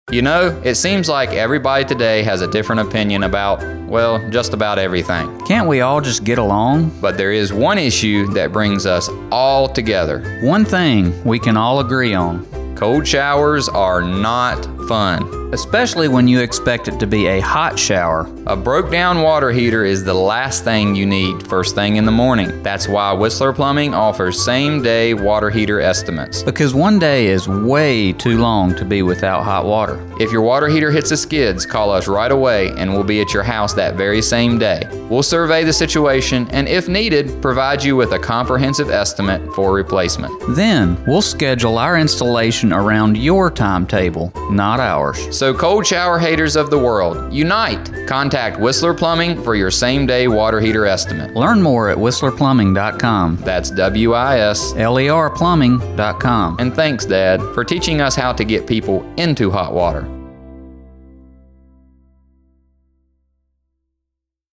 You know, it seems like everybody today has a different opinion about, well, just about everything. Can't we all just get along? But there is one issue that brings us all together. One thing we can all agree on. Cold showers are not fun. Especially when you expect it to be a hot shower. A broke down water heater is the last thing you need first thing in the morning. That's why Whistler Plumbing offers same-day water heater estimates. Because one day is way too long to be without hot water. If your water heater hits the skids, call us right away and we'll be at your house that very same day. We'll survey the situation and, if needed, provide you with a comprehensive estimate for replacement. Then we'll schedule our installation around your timetable, not ours. So cold shower haters of the world, unite! Contact Whistler Plumbing for your same-day water heater estimate. Learn more at whistlerplumbing.com. That's WISLER plumbing.com. And thanks, Dad, for teaching us how to get people into hot water.